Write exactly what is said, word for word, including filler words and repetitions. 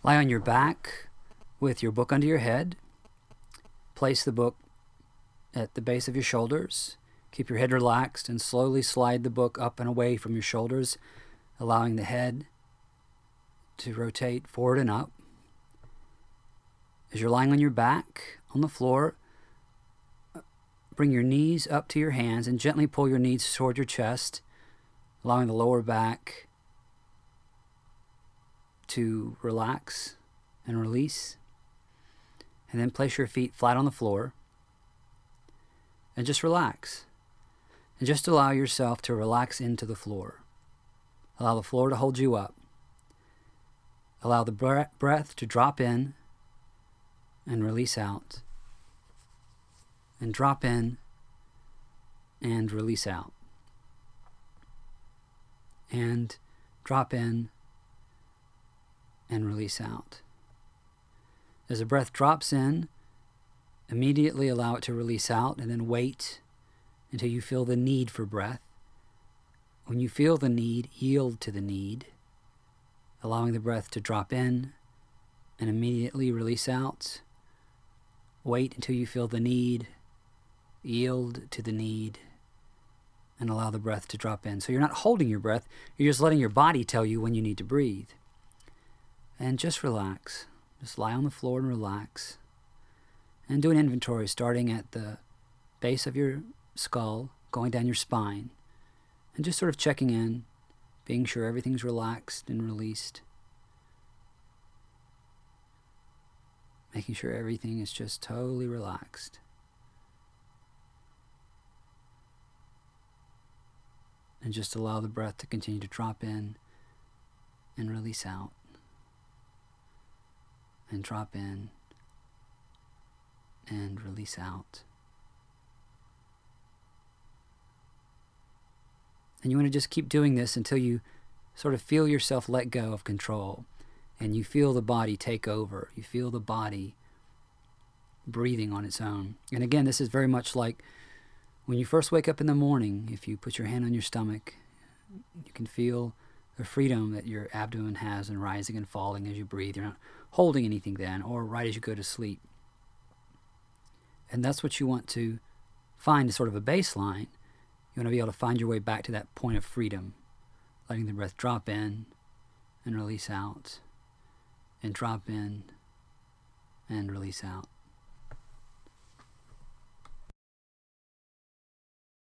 Lie on your back with your book under your head. Place the book at the base of your shoulders. Keep your head relaxed and slowly slide the book up and away from your shoulders, allowing the head to rotate forward and up. As you're lying on your back on the floor, bring your knees up to your hands and gently pull your knees toward your chest, allowing the lower back to relax and release. And then place your feet flat on the floor and just relax. And just allow yourself to relax into the floor. Allow the floor to hold you up. Allow the breath to drop in and release out. And drop in and release out. And drop in and release out. As the breath drops in, immediately allow it to release out, and then wait until you feel the need for breath. When you feel the need, yield to the need, allowing the breath to drop in and immediately release out. Wait until you feel the need, yield to the need, and allow the breath to drop in. So you're not holding your breath, you're just letting your body tell you when you need to breathe. And just relax. Just lie on the floor and relax. And do an inventory starting at the base of your skull, going down your spine, and just sort of checking in, being sure everything's relaxed and released. Making sure everything is just totally relaxed. And just allow the breath to continue to drop in and release out. And drop in and release out. And you want to just keep doing this until you sort of feel yourself let go of control. And you feel the body take over. You feel the body breathing on its own. And again, this is very much like when you first wake up in the morning. If you put your hand on your stomach, you can feel the freedom that your abdomen has in rising and falling as you breathe. You're not holding anything then, or right as you go to sleep. And that's what you want to find as sort of a baseline. You want to be able to find your way back to that point of freedom, letting the breath drop in and release out, and drop in and release out.